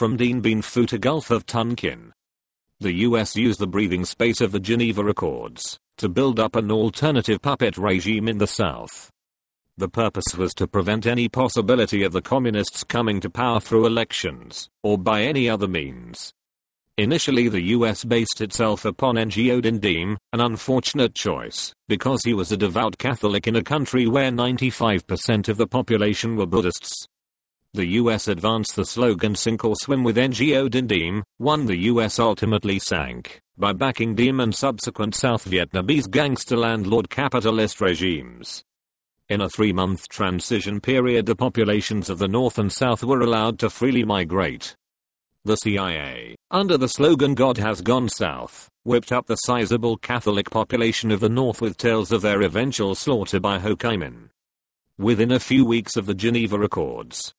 from Dien Bien Phu to Gulf of Tonkin. The US used the breathing space of the Geneva Accords to build up an alternative puppet regime in the South. The purpose was to prevent any possibility of the communists coming to power through elections or by any other means. Initially the US based itself upon Ngo Dinh Diem, an unfortunate choice, because he was a devout Catholic in a country where 95% of the population were Buddhists. The US advanced the slogan "Sink or Swim with Ngo Dinh Diem," one the US ultimately sank by backing Diem and subsequent South Vietnamese gangster landlord capitalist regimes. In a 3-month transition period, the populations of the North and South were allowed to freely migrate. The CIA, under the slogan "God has gone south," whipped up the sizable Catholic population of the North with tales of their eventual slaughter by Ho Chi Minh. Within a few weeks of the Geneva Accords,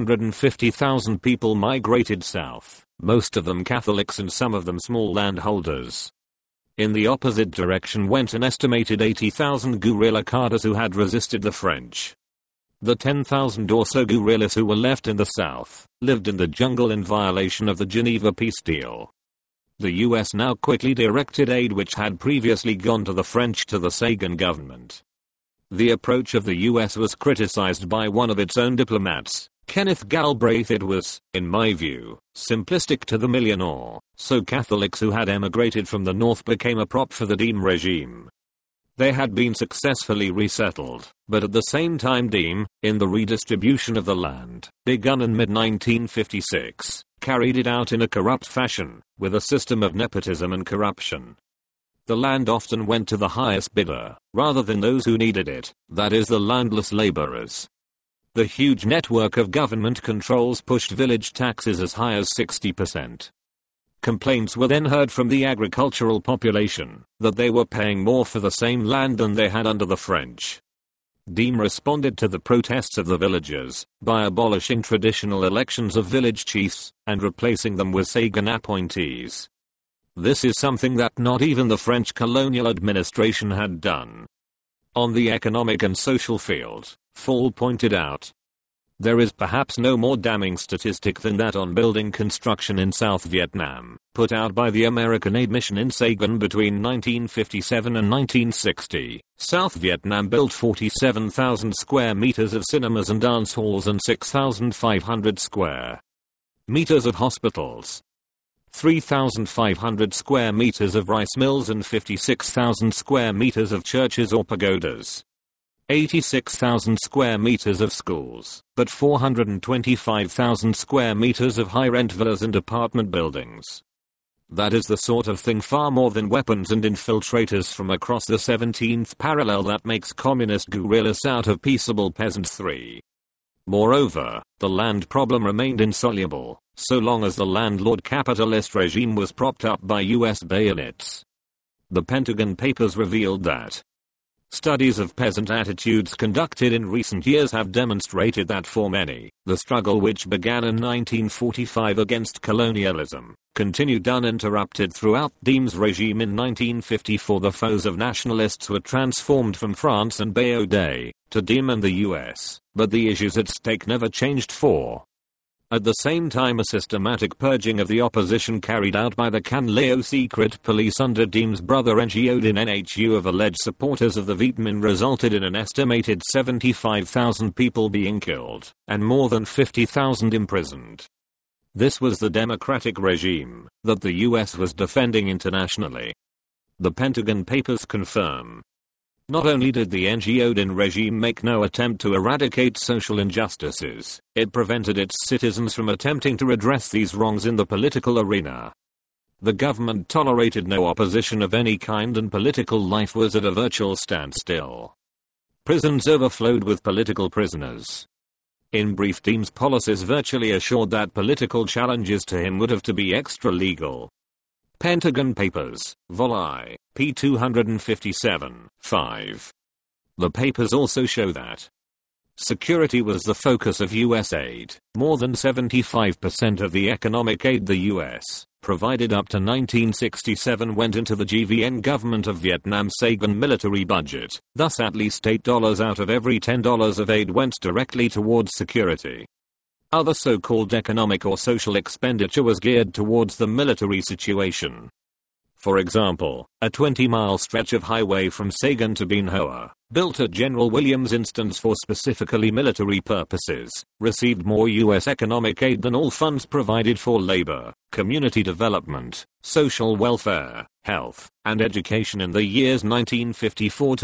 850,000 people migrated south, most of them Catholics and some of them small landholders. In the opposite direction went an estimated 80,000 guerrilla cadres who had resisted the French. The 10,000 or so guerrillas who were left in the South lived in the jungle in violation of the Geneva peace deal. The US now quickly directed aid which had previously gone to the French to the Sagan government. The approach of the US was criticized by one of its own diplomats, Kenneth Galbraith. It was, in my view, simplistic to the millionaire, so Catholics who had emigrated from the North became a prop for the Diem regime. They had been successfully resettled, but at the same time Diem, in the redistribution of the land, begun in mid-1956, carried it out in a corrupt fashion, with a system of nepotism and corruption. The land often went to the highest bidder, rather than those who needed it, that is the landless laborers. The huge network of government controls pushed village taxes as high as 60%. Complaints were then heard from the agricultural population that they were paying more for the same land than they had under the French. Diem responded to the protests of the villagers by abolishing traditional elections of village chiefs and replacing them with Sagan appointees. This is something that not even the French colonial administration had done. On the economic and social field, Fall pointed out, there is perhaps no more damning statistic than that on building construction in South Vietnam, put out by the American Aid Mission in Saigon between 1957 and 1960. South Vietnam built 47,000 square meters of cinemas and dance halls and 6,500 square meters of hospitals, 3,500 square meters of rice mills and 56,000 square meters of churches or pagodas. 86,000 square meters of schools, but 425,000 square meters of high-rent villas and apartment buildings. That is the sort of thing, far more than weapons and infiltrators from across the 17th parallel, that makes communist guerrillas out of peaceable peasants. 3. Moreover, the land problem remained insoluble, so long as the landlord capitalist regime was propped up by US bayonets. The Pentagon Papers revealed that studies of peasant attitudes conducted in recent years have demonstrated that for many, the struggle which began in 1945 against colonialism continued uninterrupted throughout Diem's regime in 1954. The foes of nationalists were transformed from France and Bayaudet to Diem and the US, but the issues at stake never changed. 4. At the same time, a systematic purging of the opposition carried out by the Can Lao secret police under Diem's brother Ngo Dinh Nhu of alleged supporters of the Viet Minh resulted in an estimated 75,000 people being killed and more than 50,000 imprisoned. This was the democratic regime that the US was defending internationally. The Pentagon Papers confirm. Not only did the Ngo Dinh regime make no attempt to eradicate social injustices, it prevented its citizens from attempting to redress these wrongs in the political arena. The government tolerated no opposition of any kind and political life was at a virtual standstill. Prisons overflowed with political prisoners. In brief, Diem's policies virtually assured that political challenges to him would have to be extra-legal. Pentagon Papers, Vol I, p. 257, 5. The papers also show that security was the focus of US aid. More than 75% of the economic aid the US provided up to 1967 went into the GVN government of Vietnam Saigon military budget. Thus at least $8 out of every $10 of aid went directly towards security. Other so-called economic or social expenditure was geared towards the military situation. For example, a 20-mile stretch of highway from Saigon to Bien Hoa, built at General Williams' instance for specifically military purposes, received more U.S. economic aid than all funds provided for labor, community development, social welfare, health, and education in the years 1954 to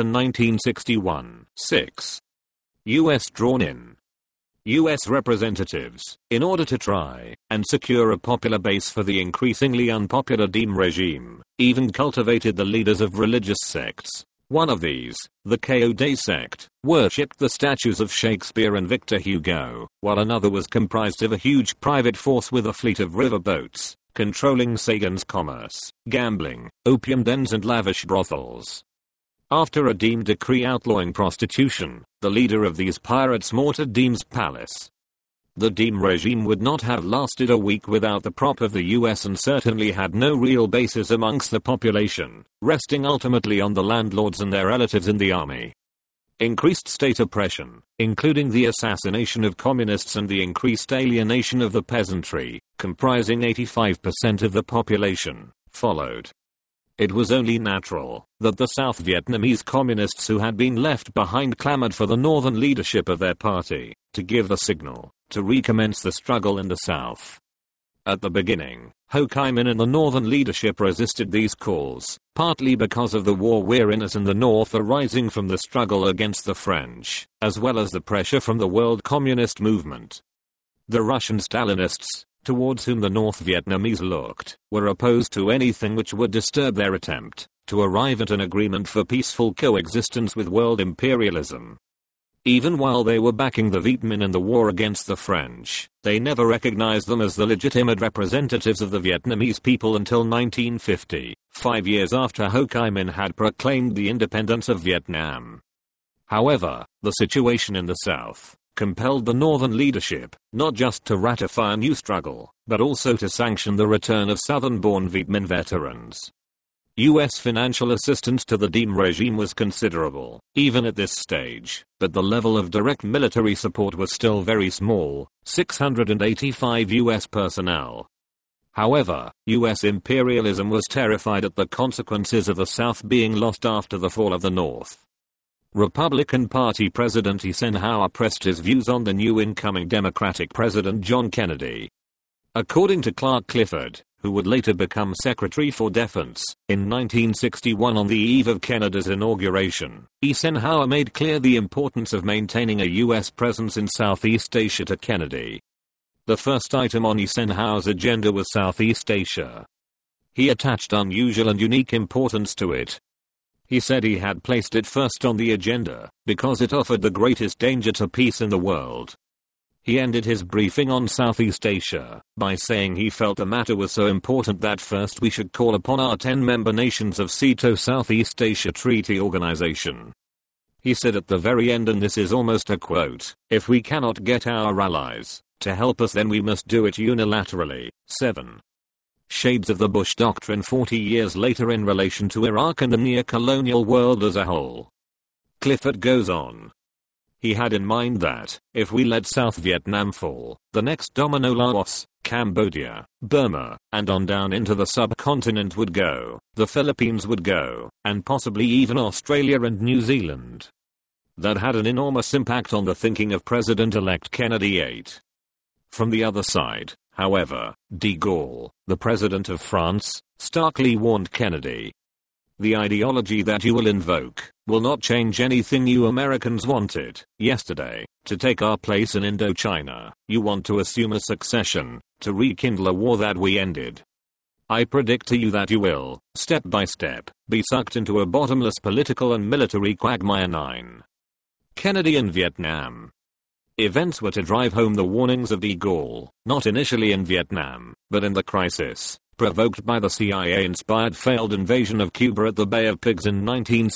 1961. 6. U.S. drawn in. U.S. representatives, in order to try and secure a popular base for the increasingly unpopular Diem regime, even cultivated the leaders of religious sects. One of these, the Kyo-Day sect, worshipped the statues of Shakespeare and Victor Hugo, while another was comprised of a huge private force with a fleet of riverboats, controlling Saigon's commerce, gambling, opium dens and lavish brothels. After a Diem decree outlawing prostitution, the leader of these pirates mortared Diem's palace. The Diem regime would not have lasted a week without the prop of the US and certainly had no real basis amongst the population, resting ultimately on the landlords and their relatives in the army. Increased state oppression, including the assassination of communists and the increased alienation of the peasantry, comprising 85% of the population, followed. It was only natural that the South Vietnamese communists who had been left behind clamored for the northern leadership of their party to give the signal to recommence the struggle in the South. At the beginning, Ho Chi Minh and the northern leadership resisted these calls, partly because of the war weariness in the north arising from the struggle against the French, as well as the pressure from the world communist movement. The Russian Stalinists, towards whom the North Vietnamese looked, were opposed to anything which would disturb their attempt to arrive at an agreement for peaceful coexistence with world imperialism. Even while they were backing the Viet Minh in the war against the French, they never recognized them as the legitimate representatives of the Vietnamese people until 1950, 5 years after Ho Chi Minh had proclaimed the independence of Vietnam. However, the situation in the South compelled the northern leadership not just to ratify a new struggle, but also to sanction the return of southern-born Viet Minh veterans. U.S. financial assistance to the Diem regime was considerable, even at this stage, but the level of direct military support was still very small, 685 U.S. personnel. However, U.S. imperialism was terrified at the consequences of the South being lost after the fall of the North. Republican Party President Eisenhower pressed his views on the new incoming Democratic President John Kennedy. According to Clark Clifford, who would later become Secretary for Defense, in 1961 on the eve of Kennedy's inauguration, Eisenhower made clear the importance of maintaining a U.S. presence in Southeast Asia to Kennedy. The first item on Eisenhower's agenda was Southeast Asia. He attached unusual and unique importance to it. He said he had placed it first on the agenda because it offered the greatest danger to peace in the world. He ended his briefing on Southeast Asia by saying he felt the matter was so important that first we should call upon our 10 member nations of SEATO Southeast Asia Treaty Organization. He said at the very end, and this is almost a quote, "If we cannot get our allies to help us, then we must do it unilaterally." 7. Shades of the Bush Doctrine 40 years later in relation to Iraq and the near-colonial world as a whole. Clifford goes on. He had in mind that, if we let South Vietnam fall, the next domino Laos, Cambodia, Burma, and on down into the subcontinent would go, the Philippines would go, and possibly even Australia and New Zealand. That had an enormous impact on the thinking of President-elect Kennedy. 8. From the other side, however, de Gaulle, the president of France, starkly warned Kennedy. The ideology that you will invoke will not change anything. You Americans wanted, yesterday, to take our place in Indochina. You want to assume a succession, to rekindle a war that we ended. I predict to you that you will, step by step, be sucked into a bottomless political and military quagmire. 9. Kennedy in Vietnam. Events were to drive home the warnings of de Gaulle, not initially in Vietnam, but in the crisis provoked by the CIA-inspired failed invasion of Cuba at the Bay of Pigs in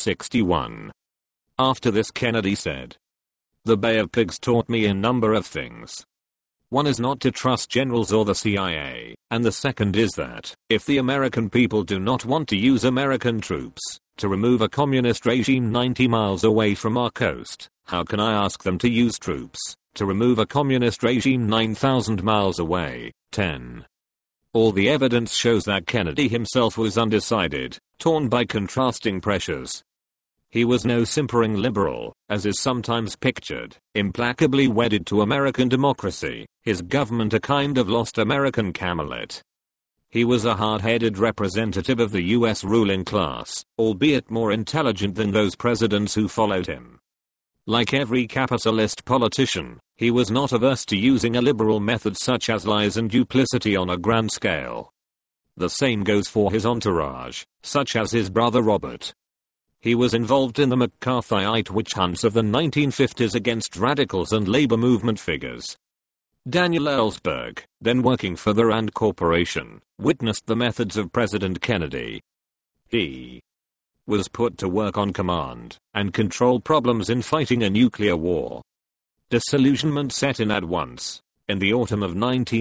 1961. After this, Kennedy said, "The Bay of Pigs taught me a number of things. One is not to trust generals or the CIA, and the second is that, if the American people do not want to use American troops to remove a communist regime 90 miles away from our coast, how can I ask them to use troops to remove a communist regime 9,000 miles away. 10. All the evidence shows that Kennedy himself was undecided, torn by contrasting pressures. He was no simpering liberal, as is sometimes pictured, implacably wedded to American democracy, his government a kind of lost American Camelot. He was a hard-headed representative of the US ruling class, albeit more intelligent than those presidents who followed him. Like every capitalist politician, he was not averse to using a liberal method such as lies and duplicity on a grand scale. The same goes for his entourage, such as his brother Robert. He was involved in the McCarthyite witch hunts of the 1950s against radicals and labor movement figures. Daniel Ellsberg, then working for the Rand Corporation, witnessed the methods of President Kennedy. He was put to work on command and control problems in fighting a nuclear war. Disillusionment set in at once. In the autumn of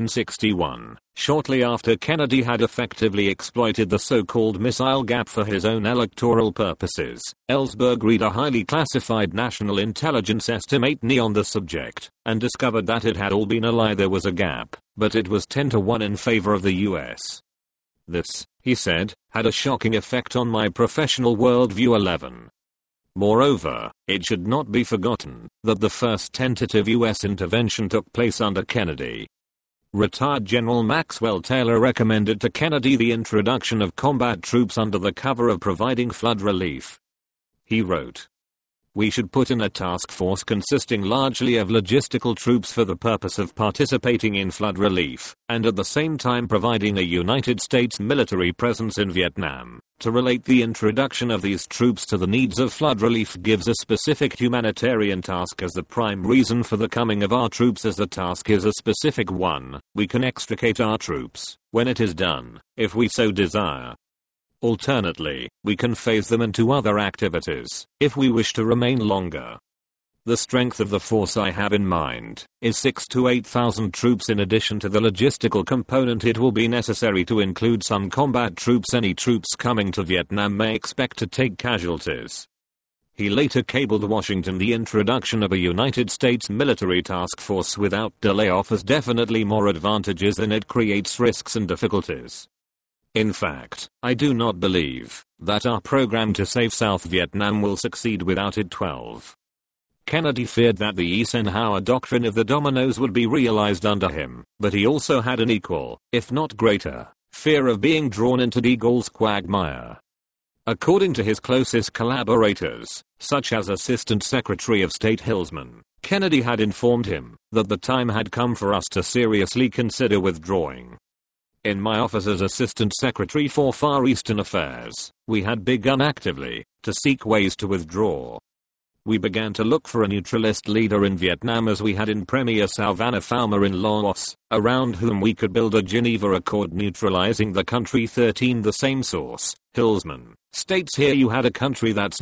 1961, shortly after Kennedy had effectively exploited the so-called missile gap for his own electoral purposes, Ellsberg read a highly classified national intelligence estimate on the subject, and discovered that it had all been a lie. There was a gap, but it was 10-1 in favor of the US. This, he said, had a shocking effect on my professional worldview. 11. Moreover, it should not be forgotten that the first tentative US intervention took place under Kennedy. Retired General Maxwell Taylor recommended to Kennedy the introduction of combat troops under the cover of providing flood relief. He wrote, "We should put in a task force consisting largely of logistical troops for the purpose of participating in flood relief, and at the same time providing a United States military presence in Vietnam. To relate the introduction of these troops to the needs of flood relief gives a specific humanitarian task as the prime reason for the coming of our troops, as the task is a specific one. We can extricate our troops, when it is done, if we so desire. Alternately, we can phase them into other activities, if we wish to remain longer. The strength of the force I have in mind is 6,000 to 8,000 troops. In addition to the logistical component, it will be necessary to include some combat troops. Any troops coming to Vietnam may expect to take casualties." He later cabled Washington the introduction of a United States military task force without delay offers definitely more advantages than it creates risks and difficulties. In fact, I do not believe that our program to save South Vietnam will succeed without it. 12. Kennedy feared that the Eisenhower doctrine of the dominoes would be realized under him, but he also had an equal, if not greater, fear of being drawn into de Gaulle's quagmire. According to his closest collaborators, such as Assistant Secretary of State Hilsman, Kennedy had informed him that the time had come for us to seriously consider withdrawing. In my office as Assistant Secretary for Far Eastern Affairs, we had begun actively to seek ways to withdraw. We began to look for a neutralist leader in Vietnam, as we had in Premier Salvana Falmer in Laos, around whom we could build a Geneva Accord neutralizing the country. 13. The same source, Hilsman, states here you had a country that's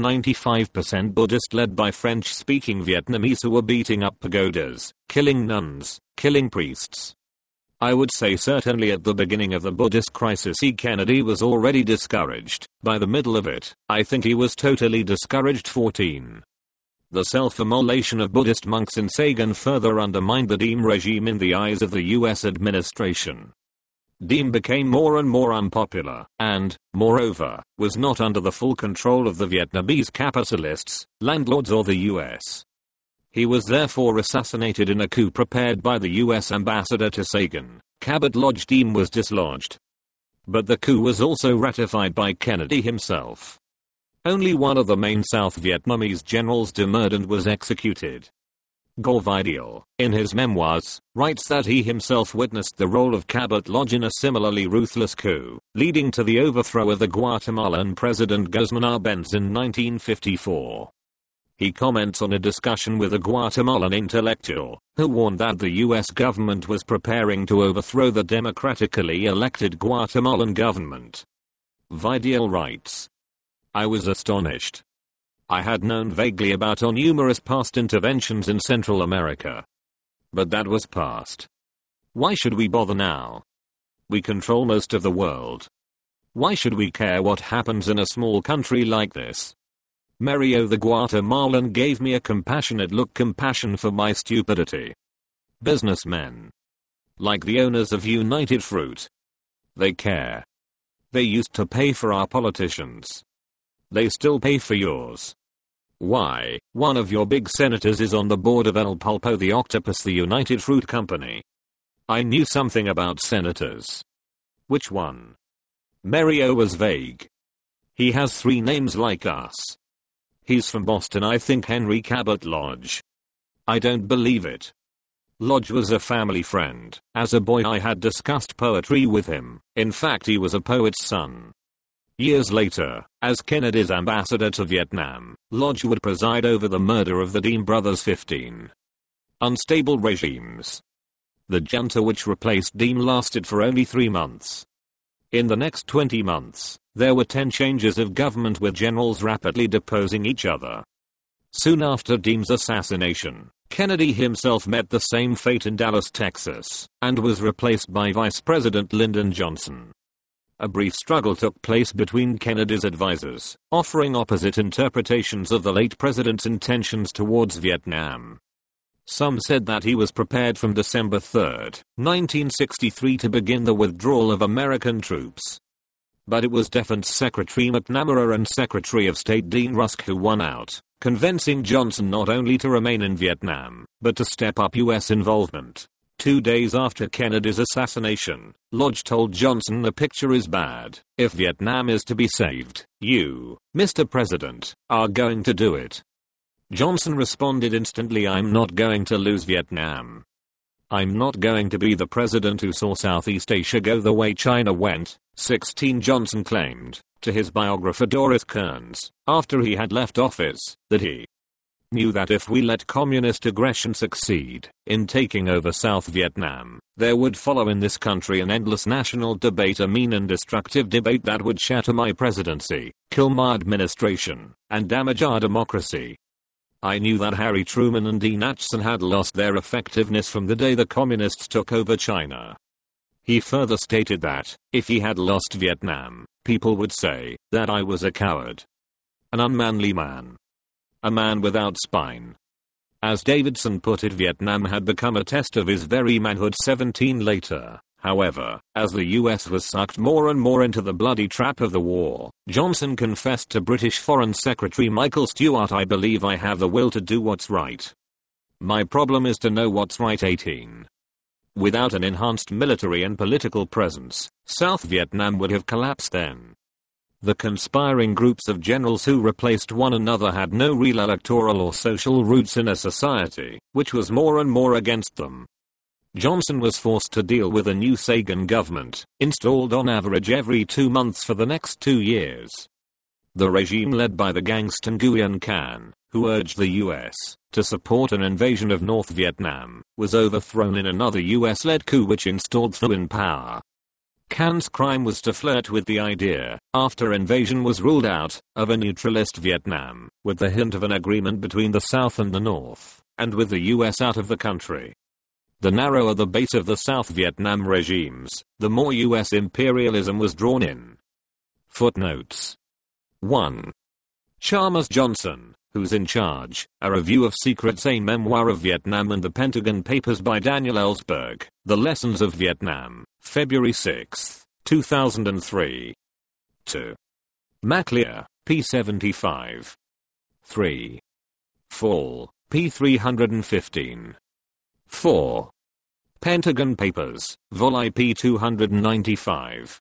95% Buddhist, led by French-speaking Vietnamese who were beating up pagodas, killing nuns, killing priests. I would say certainly at the beginning of the Buddhist crisis Kennedy was already discouraged. By the middle of it, I think he was totally discouraged. 14. The self-immolation of Buddhist monks in Saigon further undermined the Diem regime in the eyes of the US administration. Diem became more and more unpopular, and, moreover, was not under the full control of the Vietnamese capitalists, landlords, or the US. He was therefore assassinated in a coup prepared by the US ambassador to Saigon. Cabot Lodge. Diem was dislodged. But the coup was also ratified by Kennedy himself. Only one of the main South Vietnamese generals demurred and was executed. Gore Vidal, in his memoirs, writes that he himself witnessed the role of Cabot Lodge in a similarly ruthless coup, leading to the overthrow of the Guatemalan President Guzman Arbenz in 1954. He comments on a discussion with a Guatemalan intellectual, who warned that the US government was preparing to overthrow the democratically elected Guatemalan government. Vidal writes, I was astonished. I had known vaguely about our numerous past interventions in Central America. But that was past. Why should we bother now? We control most of the world. Why should we care what happens in a small country like this? Mario the Guatemalan gave me a compassionate look, compassion for my stupidity. Businessmen. Like the owners of United Fruit. They care. They used to pay for our politicians. They still pay for yours. Why, one of your big senators is on the board of El Pulpo the Octopus, the United Fruit Company. I knew something about senators. Which one? Mario was vague. He has 3 names like us. He's from Boston, I think. Henry Cabot Lodge. I don't believe it. Lodge was a family friend. As a boy I had discussed poetry with him. In fact, he was a poet's son. Years later, as Kennedy's ambassador to Vietnam, Lodge would preside over the murder of the Diem brothers' 15 unstable regimes. The junta which replaced Diem lasted for only 3 months. In the next 20 months, there were 10 changes of government with generals rapidly deposing each other. Soon after Diem's assassination, Kennedy himself met the same fate in Dallas, Texas, and was replaced by Vice President Lyndon Johnson. A brief struggle took place between Kennedy's advisors, offering opposite interpretations of the late president's intentions towards Vietnam. Some said that he was prepared from December 3, 1963 to begin the withdrawal of American troops. But it was Defense Secretary McNamara and Secretary of State Dean Rusk who won out, convincing Johnson not only to remain in Vietnam, but to step up U.S. involvement. 2 days after Kennedy's assassination, Lodge told Johnson the picture is bad. If Vietnam is to be saved, you, Mr. President, are going to do it. Johnson responded instantly, I'm not going to lose Vietnam. I'm not going to be the president who saw Southeast Asia go the way China went. 16 Johnson claimed, to his biographer Doris Kearns, after he had left office, that he knew that if we let communist aggression succeed in taking over South Vietnam, there would follow in this country an endless national debate, a mean and destructive debate that would shatter my presidency, kill my administration, and damage our democracy. I knew that Harry Truman and Dean Acheson had lost their effectiveness from the day the communists took over China. He further stated that, if he had lost Vietnam, people would say that I was a coward. An unmanly man. A man without spine. As Davidson put it, Vietnam had become a test of his very manhood. 17 later, however, as the US was sucked more and more into the bloody trap of the war, Johnson confessed to British Foreign Secretary Michael Stewart, I believe I have the will to do what's right. My problem is to know what's right. 18. Without an enhanced military and political presence, South Vietnam would have collapsed then. The conspiring groups of generals who replaced one another had no real electoral or social roots in a society which was more and more against them. Johnson was forced to deal with a new Saigon government, installed on average every 2 months for the next 2 years. The regime led by the gangster Nguyen Can, who urged the US to support an invasion of North Vietnam, was overthrown in another US-led coup which installed Thieu in power. Can's crime was to flirt with the idea, after invasion was ruled out, of a neutralist Vietnam, with the hint of an agreement between the South and the North, and with the US out of the country. The narrower the base of the South Vietnam regimes, the more US imperialism was drawn in. Footnotes. 1. Chalmers Johnson, Who's in Charge? A Review of Secrets, a Memoir of Vietnam and the Pentagon Papers by Daniel Ellsberg. The Lessons of Vietnam, February 6, 2003. 2. MacLear, p. 75. 3. Fall, p. 315. 4. Pentagon Papers, Vol. IP 295.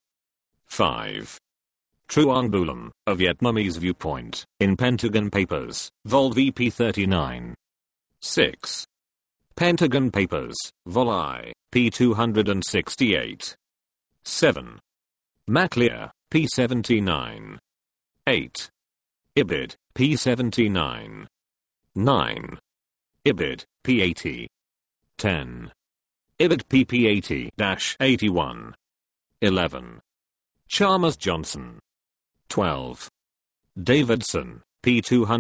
5. Truong Bulam, A Vietnamese Viewpoint, in Pentagon Papers, Vol. VP 39. 6. Pentagon Papers, Vol. I, p. 268. 7. MacLear, p. 79. 8. Ibid, p. 79. 9. Ibid, p. 80. 10. Ibid, pp. 80-81. 11. Chalmers Johnson. 12. Davidson, p.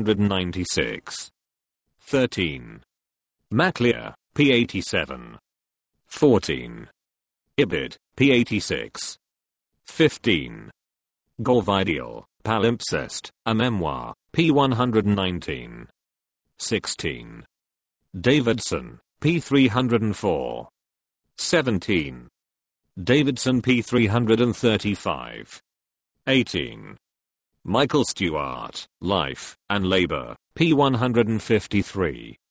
296. 13. MacLear, p. 87. 14. Ibid, p. 86. 15. Gorvidial, Palimpsest, A Memoir, p. 119. 16. Davidson, P304. 17. Davidson P335. 18. Michael Stewart, Life and Labor, P153.